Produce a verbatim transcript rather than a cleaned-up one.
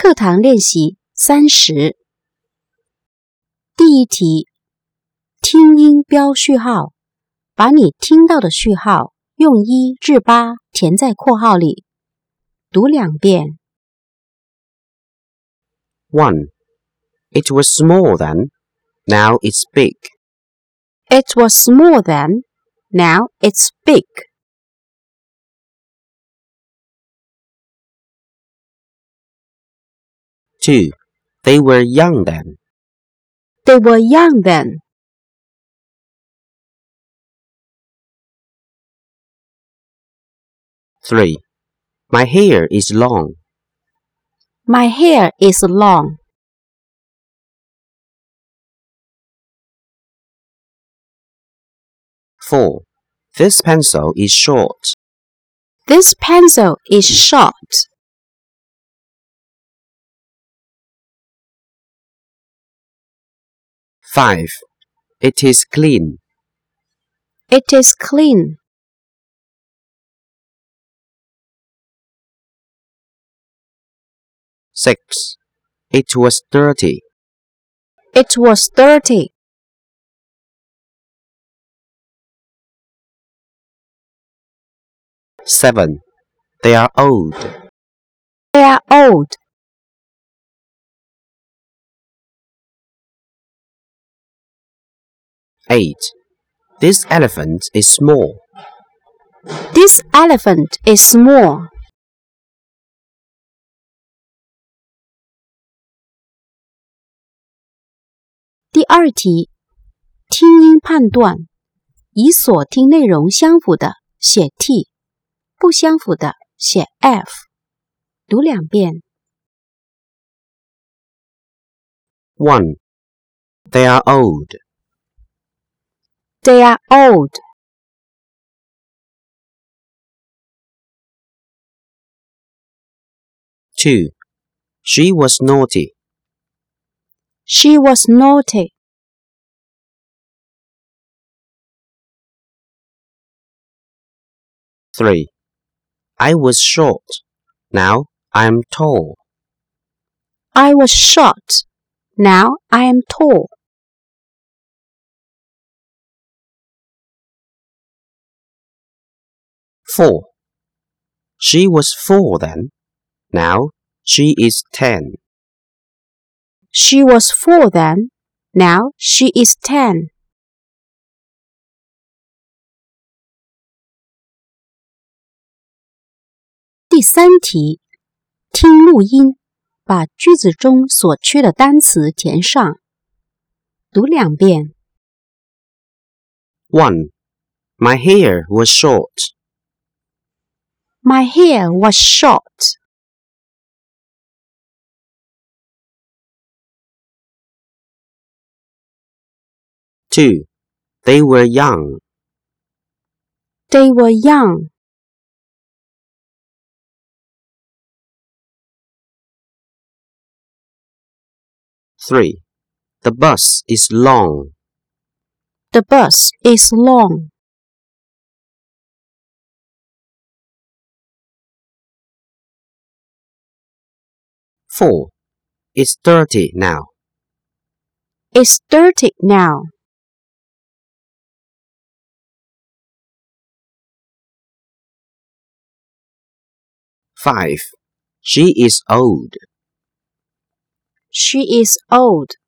课堂练习三十。第一题，听音标序号，把你听到的序号用一至八填在括号里，读两遍。 one. It was small then, now it's big. It was small then, now it's big. two. They were young then. They were young then. three. My hair is long. My hair is long. four. This pencil is short. This pencil is short. five. It is clean. It is clean. six. It was dirty. It was dirty. seven. They are old. They are old. eight. This elephant is small. This elephant is small. 第二题，听音判断，与所听内容相符的写 T， 不相符的写 F。读两遍。 one. They are old. They are old. two. She was naughty. She was naughty. three. I was short. Now I am tall. I was short. Now I am tall. four. She was four then. Now she is ten. She was four then. Now she is ten. 第三题，听录音，把句子中所缺的单词填上。读两遍。 one. My hair was short. My hair was short. two. They were young. They were young. three. The bus is long. The bus is long. four. It's dirty now. It's dirty now. five. She is old. She is old.